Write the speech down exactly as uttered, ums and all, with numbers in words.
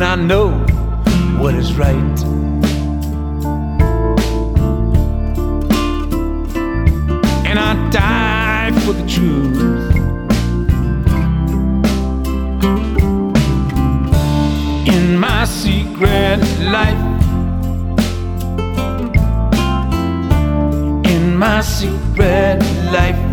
when I know what is right. And I die for the truth. In my secret life, in my secret life.